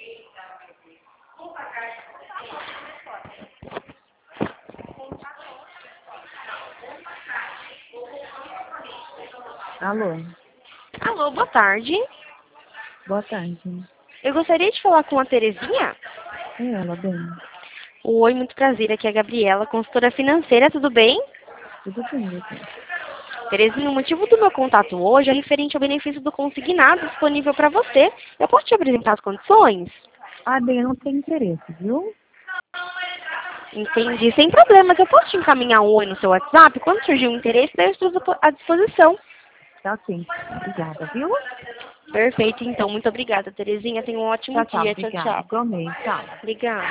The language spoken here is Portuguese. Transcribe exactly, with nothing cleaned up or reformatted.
Alô? Alô, boa tarde. Boa tarde. Eu gostaria de falar com a Terezinha. É ela, bem? Oi, muito prazer. Aqui é a Gabriela, consultora financeira, tudo bem? Tudo bem, você? Terezinha, o motivo do meu contato hoje é referente ao benefício do consignado disponível para você. Eu posso te apresentar as condições? Ah, bem, eu não tenho interesse, viu? Entendi, sem problemas. Eu posso te encaminhar um oi no seu WhatsApp? Quando surgir um interesse, daí eu estou à disposição. Tá sim. Obrigada, viu? Perfeito, então. Muito obrigada, Terezinha. Tenha um ótimo Tchau, tchau. dia. Tchau, Obrigada. tchau. Igualmente. Tchau. Obrigada.